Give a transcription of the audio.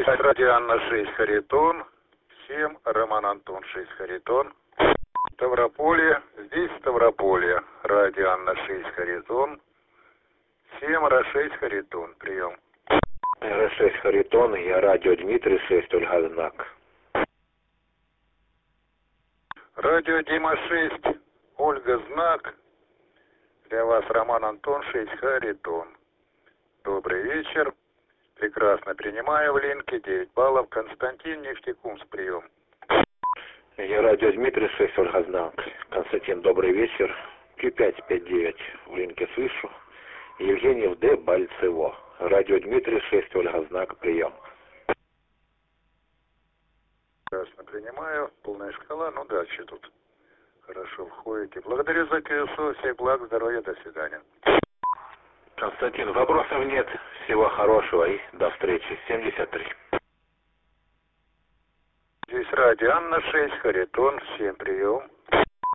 Здесь радио Анна 6 Харитон. Всем Роман Антон 6 Харитон. Ставрополье. Здесь Ставрополье. Радио Анна 6 Харитон. Всем Р6 Харитон. Прием. Р6 Харитон. Я радио Дмитрий 6 Ольга Знак. Радио Дима 6 Ольга Знак. Для вас Роман Антон 6 Харитон. Добрый вечер. Прекрасно принимаю в линке 9 баллов. Константин Нефтекумск. Прием. Я радио Дмитрий 6 Ольга Знак. Константин, добрый вечер. Q559 в линке слышу. Евгений в Д. Бальцево. Радио Дмитрий 6 Ольга Знак. Прием. Прекрасно принимаю. Полная шкала. Ну дальше тут хорошо входите. Благодарю за КСО. Всех благ, здоровья. До свидания. Константин, вопросов нет. Всего хорошего и до встречи. 73. Здесь радио Анна 6 Харитон. Всем прием.